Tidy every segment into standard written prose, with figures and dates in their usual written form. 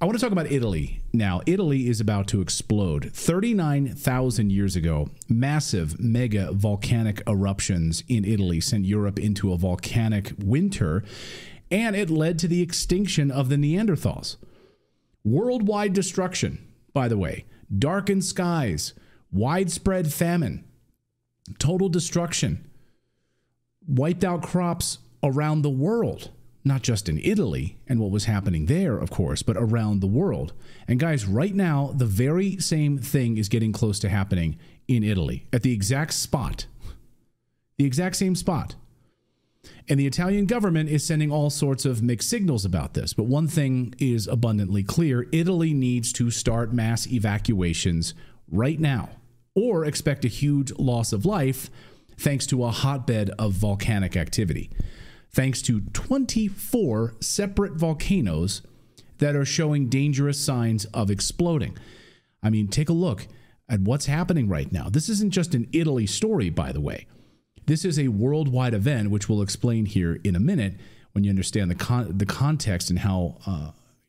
I want to talk about Italy now. Italy is about to explode. 39,000 years ago, massive mega volcanic eruptions in Italy sent Europe into a volcanic winter, and it led to the extinction of the Neanderthals. Worldwide destruction, by the way, darkened skies, widespread famine, total destruction, wiped out crops around the world. Not just in Italy and what was happening there, of course, but around the world. And guys, right now, the very same thing is getting close to happening in Italy at the exact spot. The exact same spot. And the Italian government is sending all sorts of mixed signals about this. But one thing is abundantly clear. Italy needs to start mass evacuations right now, or expect a huge loss of life thanks to a hotbed of volcanic activity. Thanks to 24 separate volcanoes that are showing dangerous signs of exploding. I mean, take a look at what's happening right now. This isn't just an Italy story, by the way. This is a worldwide event, which we'll explain here in a minute when you understand the context and how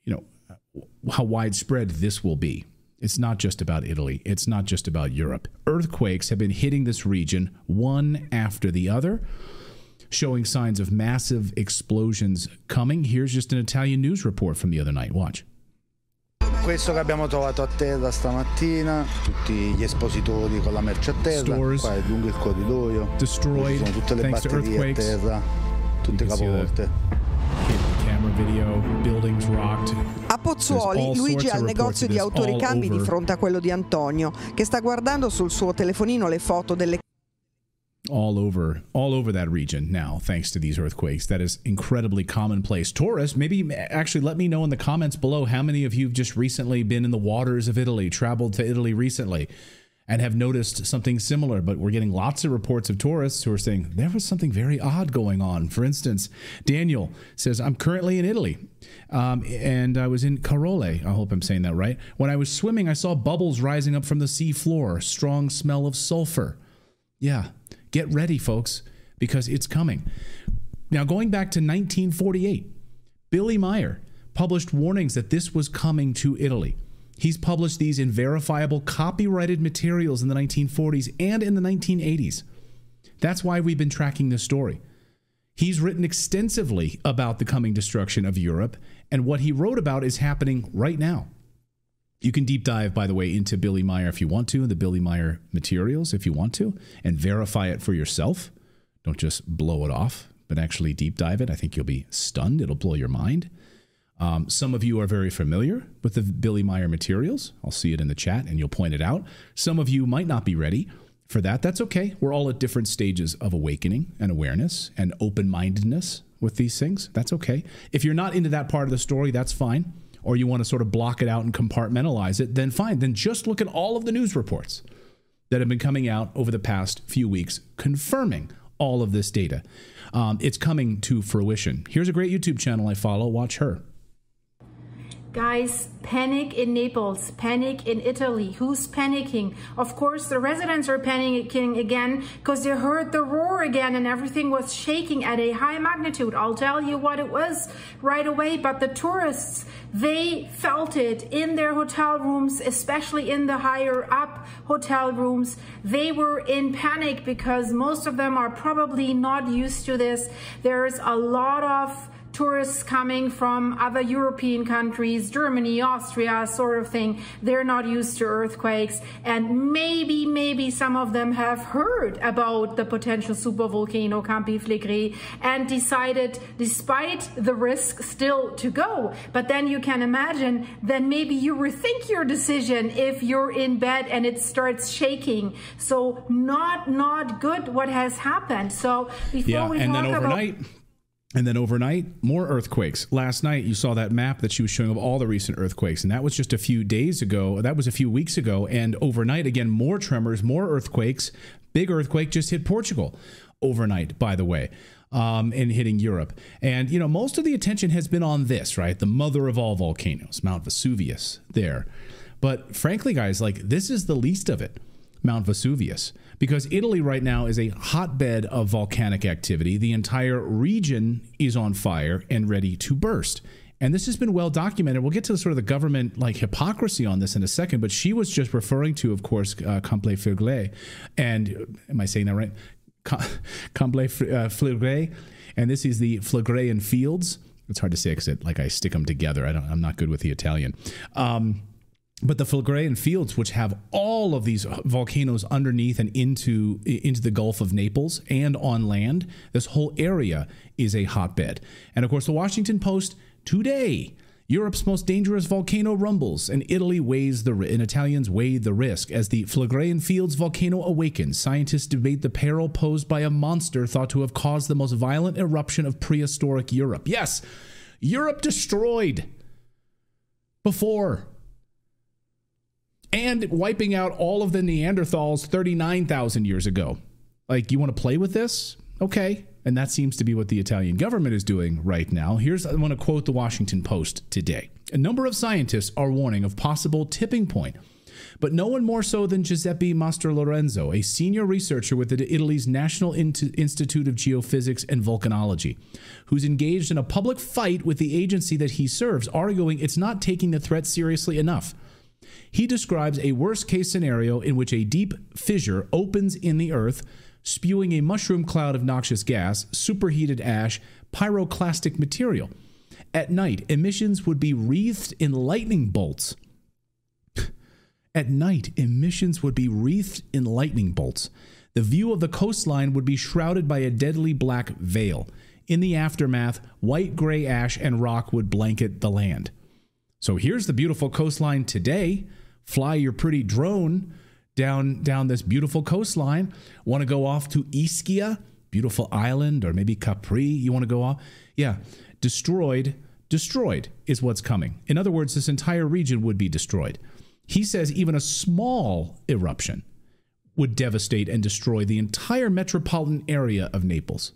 widespread this will be. It's not just about Italy. It's not just about Europe. Earthquakes have been hitting this region one after the other, showing signs of massive explosions coming. Here's just an Italian news report from the other night. Watch. Questo che abbiamo trovato a terra stamattina, tutti gli espositori con la merce a terra, Stores qua è lungo il corridoio, destroyed sono tutte le thanks to batterie a earthquakes. terra, tutte capovolte. Camera video, buildings rocked. A Pozzuoli, Luigi ha il negozio di autoricambi di fronte a quello di Antonio, che sta guardando sul suo telefonino le foto delle all over that region now, thanks to these earthquakes. That is incredibly commonplace. Taurus, maybe actually let me know in the comments below how many of you have just recently been in the waters of Italy, traveled to Italy recently, and have noticed something similar. But we're getting lots of reports of tourists who are saying there was something very odd going on. For instance, Daniel says, I'm currently in Italy, and I was in Carole. I hope I'm saying that right. When I was swimming, I saw bubbles rising up from the sea floor, strong smell of sulfur. Yeah. Get ready, folks, because it's coming. Now, going back to 1948, Billy Meyer published warnings that this was coming to Italy. He's published these in verifiable copyrighted materials in the 1940s and in the 1980s. That's why we've been tracking this story. He's written extensively about the coming destruction of Europe, and what he wrote about is happening right now. You can deep dive, by the way, into Billy Meyer if you want to, the Billy Meyer materials if you want to, and verify it for yourself. Don't just blow it off, but actually deep dive it. I think you'll be stunned. It'll blow your mind. Some of you are very familiar with the Billy Meyer materials. I'll see it in the chat and you'll point it out. Some of you might not be ready for that. That's okay. We're all at different stages of awakening and awareness and open-mindedness with these things. That's okay. If you're not into that part of the story, that's fine. Or you want to sort of block it out and compartmentalize it, then fine. Then just look at all of the news reports that have been coming out over the past few weeks confirming all of this data. It's coming to fruition. Here's a great YouTube channel I follow. Watch her. Guys, panic in Naples, panic in Italy. Who's panicking? Of course, the residents are panicking again because they heard the roar again and everything was shaking at a high magnitude. I'll tell you what it was right away, but the tourists, they felt it in their hotel rooms, especially in the higher up hotel rooms. They were in panic because most of them are probably not used to this. There's a lot of tourists coming from other European countries, Germany, Austria, sort of thing. They're not used to earthquakes. And maybe some of them have heard about the potential supervolcano Campi Flegrei and decided, despite the risk, still to go. But then you can imagine, then maybe you rethink your decision if you're in bed and it starts shaking. So not good what has happened. So before we talk about... And then overnight, more earthquakes. Last night, you saw that map that she was showing of all the recent earthquakes, and that was just a few days ago. That was a few weeks ago. And overnight, again, more tremors, more earthquakes. Big earthquake just hit Portugal overnight, by the way, and hitting Europe. And, you know, most of the attention has been on this, right? The mother of all volcanoes, Mount Vesuvius there. But frankly, guys, like, this is the least of it. Mount Vesuvius, because Italy right now is a hotbed of volcanic activity. The entire region is on fire and ready to burst. And this has been well documented. We'll get to sort of the government like hypocrisy on this in a second, but she was just referring to, of course, Comble-Fleurgray. And am I saying that right? Comble-Fleurgray. And this is the Phlegraean Fields. It's hard to say because I stick them together. I'm not good with the Italian. But the Phlegraean Fields, which have all of these volcanoes underneath and into the Gulf of Naples and on land, this whole area is a hotbed. And of course, the Washington Post today, Europe's most dangerous volcano rumbles, and Italians weigh the risk. As the Phlegraean Fields volcano awakens, scientists debate the peril posed by a monster thought to have caused the most violent eruption of prehistoric Europe. Yes, Europe destroyed before. And wiping out all of the Neanderthals 39,000 years ago. Like, you want to play with this? Okay. And that seems to be what the Italian government is doing right now. I want to quote the Washington Post today. A number of scientists are warning of possible tipping point, but no one more so than Giuseppe Mastrolorenzo, a senior researcher with Italy's National Institute of Geophysics and Volcanology, who's engaged in a public fight with the agency that he serves, arguing it's not taking the threat seriously enough. He describes a worst-case scenario in which a deep fissure opens in the earth, spewing a mushroom cloud of noxious gas, superheated ash, pyroclastic material. At night, emissions would be wreathed in lightning bolts. At night, emissions would be wreathed in lightning bolts. The view of the coastline would be shrouded by a deadly black veil. In the aftermath, white-gray ash and rock would blanket the land. So here's the beautiful coastline today. Fly your pretty drone down this beautiful coastline. Want to go off to Ischia, beautiful island, or maybe Capri, you want to go off? Yeah, destroyed is what's coming. In other words, this entire region would be destroyed. He says even a small eruption would devastate and destroy the entire metropolitan area of Naples.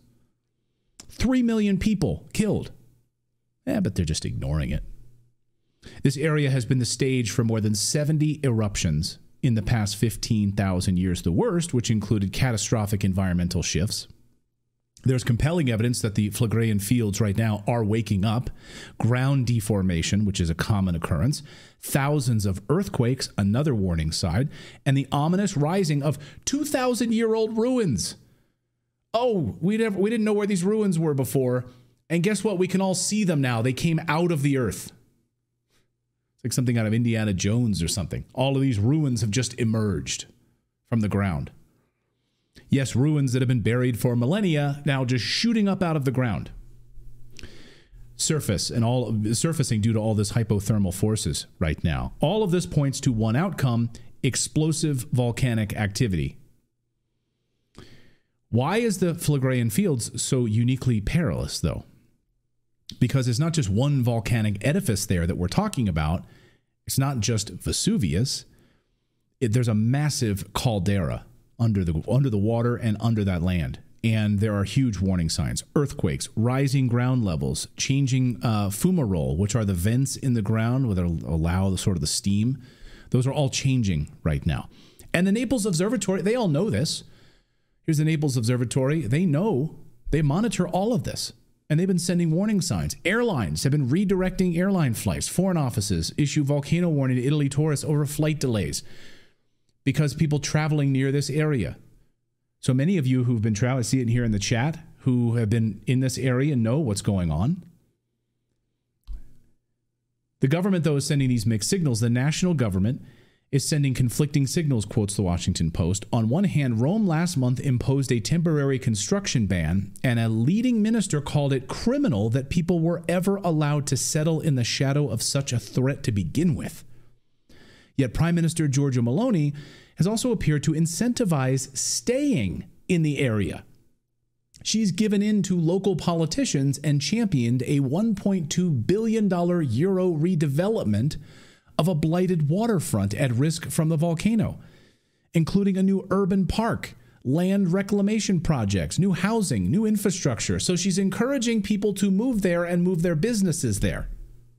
3 million people killed. But they're just ignoring it. This area has been the stage for more than 70 eruptions in the past 15,000 years, the worst, which included catastrophic environmental shifts. There's compelling evidence that the Phlegraean Fields right now are waking up, ground deformation, which is a common occurrence, thousands of earthquakes, another warning sign, and the ominous rising of 2,000-year-old ruins. Oh, we didn't know where these ruins were before, and guess what? We can all see them now. They came out of the earth. It's like something out of Indiana Jones or something. All of these ruins have just emerged from the ground. Yes, ruins that have been buried for millennia, now just shooting up out of the ground. Surfacing due to all this hypothermal forces right now. All of this points to one outcome: explosive volcanic activity. Why is the Phlegraean Fields so uniquely perilous, though? Because it's not just one volcanic edifice there that we're talking about. It's not just Vesuvius. There's a massive caldera under the water and under that land. And there are huge warning signs: earthquakes, rising ground levels, changing fumarole, which are the vents in the ground that allow the steam. Those are all changing right now. And the Naples Observatory, they all know this. Here's the Naples Observatory. They know, they monitor all of this. And they've been sending warning signs. Airlines have been redirecting airline flights. Foreign offices issue volcano warning to Italy tourists over flight delays because people traveling near this area. So many of you who've been traveling, I see it here in the chat, who have been in this area know what's going on. The government, though, is sending these mixed signals. The national government is sending conflicting signals, quotes the Washington Post. On one hand, Rome last month imposed a temporary construction ban, and a leading minister called it criminal that people were ever allowed to settle in the shadow of such a threat to begin with. Yet Prime Minister Giorgia Meloni has also appeared to incentivize staying in the area. She's given in to local politicians and championed a $1.2 billion euro redevelopment of a blighted waterfront at risk from the volcano, including a new urban park, land reclamation projects, new housing, new infrastructure. So she's encouraging people to move there and move their businesses there.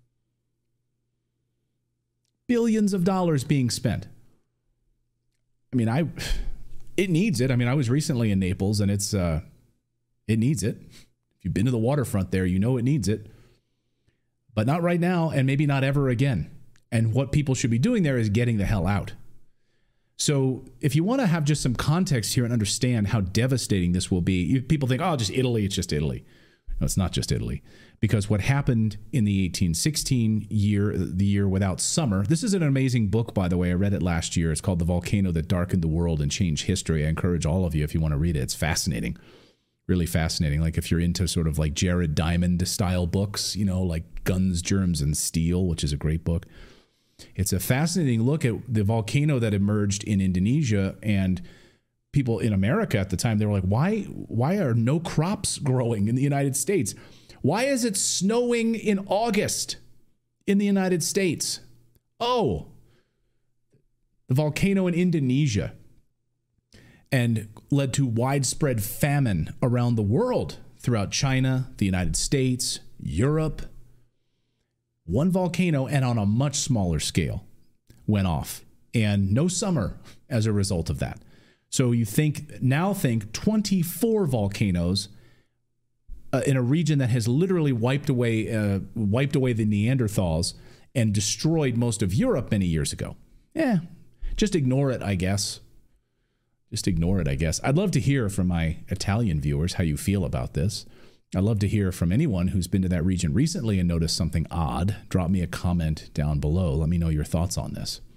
Billions of dollars being spent. I mean, it needs it. I mean, I was recently in Naples, and it needs it. If you've been to the waterfront there, you know it needs it. but not right now and maybe not ever again. And what people should be doing there is getting the hell out. So if you want to have just some context here and understand how devastating this will be, people think, oh, just Italy, it's just Italy. No, it's not just Italy. Because what happened in the 1816 year, the year without summer, this is an amazing book, by the way. I read it last year. It's called The Volcano That Darkened the World and Changed History. I encourage all of you, if you want to read it. It's fascinating. Really fascinating. Like if you're into sort of like Jared Diamond style books, you know, like Guns, Germs, and Steel, which is a great book. It's a fascinating look at the volcano that emerged in Indonesia, and people in America at the time, they were like, why are no crops growing in the United States? Why is it snowing in August in the United States? Oh, the volcano in Indonesia, and led to widespread famine around the world, throughout China, the United States, Europe. One volcano, and on a much smaller scale, went off, and no summer as a result of that. So you think 24 volcanoes in a region that has literally wiped away the Neanderthals and destroyed most of Europe many years ago. Just ignore it, I guess. Just ignore it, I guess. I'd love to hear from my Italian viewers how you feel about this. I'd love to hear from anyone who's been to that region recently and noticed something odd. Drop me a comment down below. Let me know your thoughts on this.